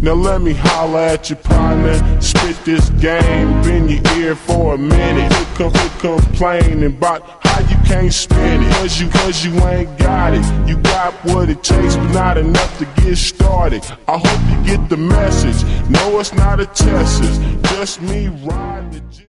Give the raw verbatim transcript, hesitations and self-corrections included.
Now let me holler at your partner, spit this game in your ear for a minute. Quit, quit complaining about how you can't spit it, cause you, cause you ain't got it. You got what it takes, but not enough to get started. I hope you get the message. No, it's not a test, it's just me riding the